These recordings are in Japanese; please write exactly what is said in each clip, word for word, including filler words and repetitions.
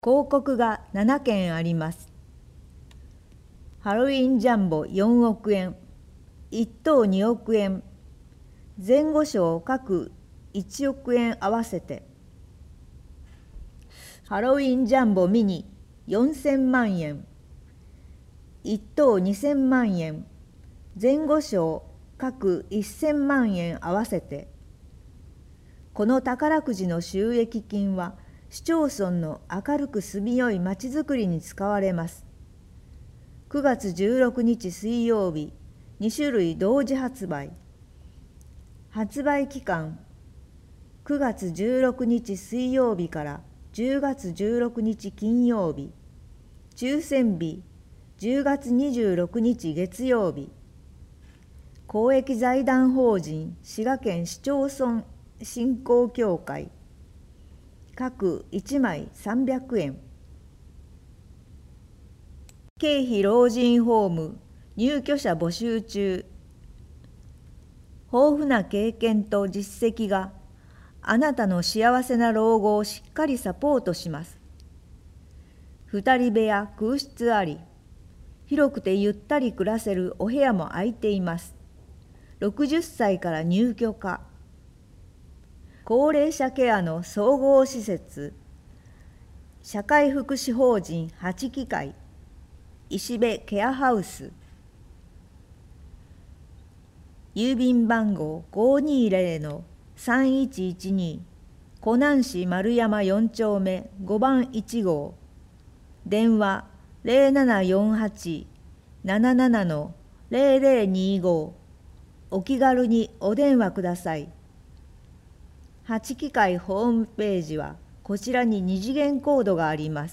広告がななけんあります。ハロウィンジャンボよんおくえん、いっ等におくえん、前後賞各いちおくえん合わせて。ハロウィンジャンボミニよんせんまんえん、いっ等にせんまんえん、前後賞各せんまんえん合わせて。この宝くじの収益金は市町村の明るく住みよいまちづくりに使われます。くがつじゅうろくにち水曜日、にしゅるい同時発売。発売期間、くがつじゅうろくにち水曜日からじゅうがつじゅうろくにち金曜日。抽選日、じゅうがつにじゅうろくにち月曜日。公益財団法人滋賀県市町村振興協会。各いちまいさんびゃくえん。経費老人ホーム入居者募集中。豊富な経験と実績があなたの幸せな老後をしっかりサポートします。二人部屋空室あり、広くてゆったり暮らせるお部屋も空いています。ろくじゅっさいから入居可。高齢者ケアの総合施設、社会福祉法人八機会、石部ケアハウス。郵便番号 ごーにーぜろのさんいちいちに、湖南市丸山よん丁目ごばんいち号。電話 ゼロななよんはち なななな のゼロゼロにご。お気軽にお電話ください。八機会ホームページはこちらに二次元コードがあります。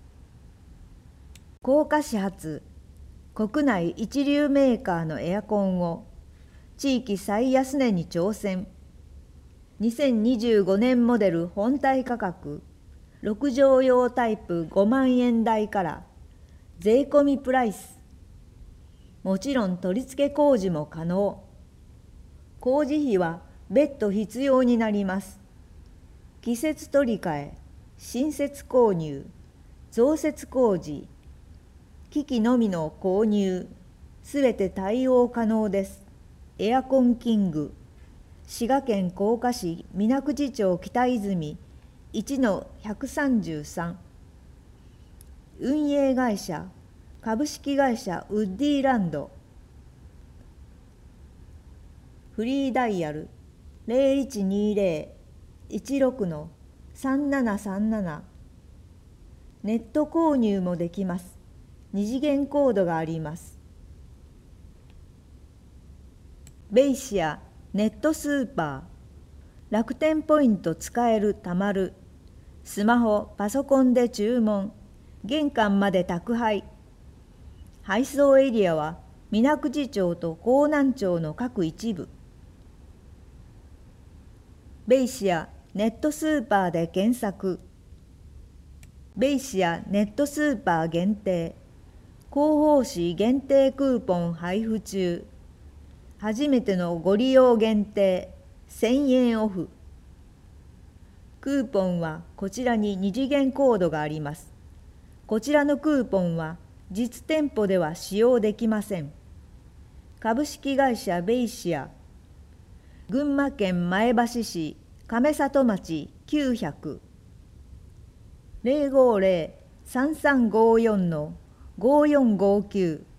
甲賀市発、国内一流メーカーのエアコンを地域最安値に挑戦。にせんにじゅうごねんモデル本体価格ろくじょうようタイプごまんえん台から税込みプライス。もちろん取り付け工事も可能。工事費は別途必要になります。季節取り替え、新設購入、増設工事、機器のみの購入、すべて対応可能です。エアコンキング、滋賀県甲賀市水口町北泉いちのひゃくさんじゅうさん。運営会社、株式会社ウッディランド。フリーダイヤル ゼロいちにゼロ いちろくのさんななさんなな。ネット購入もできます。二次元コードがあります。ベイシアネットスーパー。楽天ポイント使えるたまる。スマホ、パソコンで注文。玄関まで宅配。配送エリアは水口町と江南町の各一部。ベイシアネットスーパーで検索。ベイシアネットスーパー限定。広報誌限定クーポン配布中。初めてのご利用限定せんえんオフ。クーポンはこちらに二次元コードがあります。こちらのクーポンは実店舗では使用できません。株式会社ベイシア。群馬県前橋市亀里町きゅうひゃく。ゼロごゼロ さんさんごよんのごよんごきゅう。